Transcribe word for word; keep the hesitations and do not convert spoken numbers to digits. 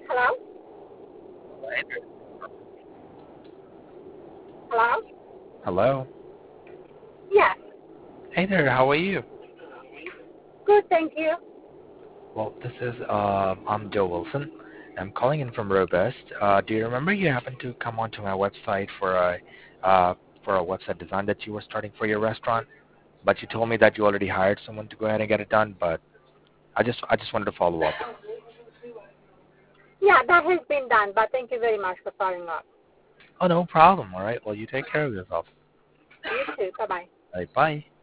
Hello? Hello? Hello. Yes. Hey there, how are you? Good, thank you. Well, this is, uh, I'm Joe Wilson. I'm calling in from Robust. Uh, do you remember you happened to come onto my website for a, uh, for a website design that you were starting for your restaurant? But you told me that you already hired someone to go ahead and get it done, but I just, I just wanted to follow up. Yeah, that has been done, but thank you very much for following up. Oh, no problem. All right. Well, you take care of yourself. You too. Bye-bye. All right, bye.